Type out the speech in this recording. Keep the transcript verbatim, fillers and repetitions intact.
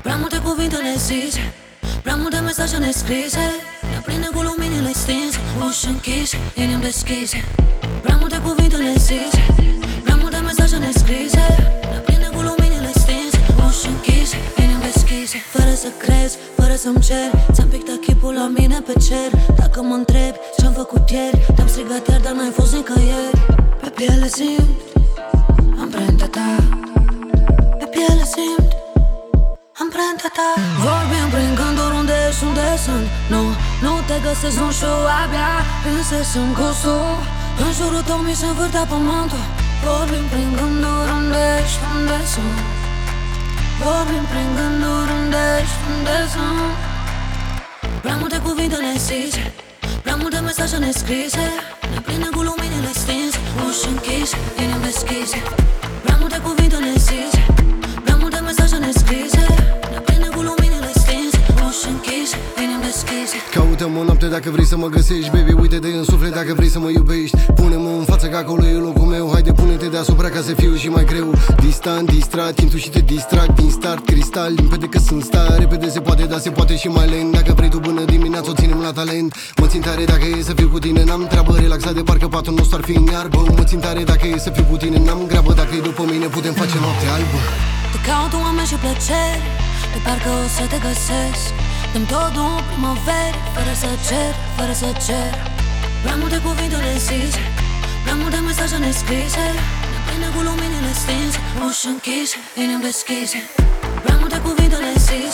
Prea multe cuvinte nezise, prea multe mesaje nescrise, ne aprinde cu luminile stinse, uși închise, inimi deschise. Prea multe cuvinte nezise, prea multe mesaje nescrise, ne aprinde cu luminile stinse, uși închise, inimi deschise. Fără să crezi, fără să-mi cer, ți-am pictat chipul la mine pe cer. Dacă mă întrebi ce-am făcut ieri, te-am strigat iar, dar n-ai fost nicăieri. Pe piele simt amprenta ta, pe piele simt amprenta ta. Vorbim prin gânduri, unde ești, unde sunt. Nu, nu te găsesc, nu știu, abia însesăm gustul. În jurul tău mi se învârtea pământul. Vorbim prin gânduri, unde ești, unde sunt. Vorbim prin gânduri, unde ești, unde sunt. Prea multe cuvinte nezise, prea multe mesaje nescrise, ne prinde cu luminile stinse, uși închise, inimi deschise. Prea multe cuvinte nezise, prea multe mesaje nescrise, ne prinde cu luminile stinse, uși închise, inimi deschise. Caută-mă noapte dacă vrei să mă găsești, baby, uite-te în suflet dacă vrei să mă iubești. Pune-mă în față că acolo e locul meu, haide pune-te deasupra ca să fiu și mai greu. Distant, distrat, timp tu și te distrag din start, cristal, limpede că sunt star. Repede se poate, dar se poate și mai lent. Dacă vrei tu până dimineața o ținem la talent. Mă țin tare dacă e să fiu cu tine, n-am treabă, relaxat de parcă patul nostru ar fi în iarbă. Mă țin tare dacă e să fiu cu tine, n-am grabă, dacă e după mine putem face noapte albă. Te caut oameni și plăceri, de parcă o să te găsesc. Dăm tot în primăveri, fără să cer, fără să cer. Prea multe cuvinte nezise, prea multe mesaje nescrise, ne prinde cu luminile stinse, uși închise, inimi deschise. Prea multe cuvinte nezise,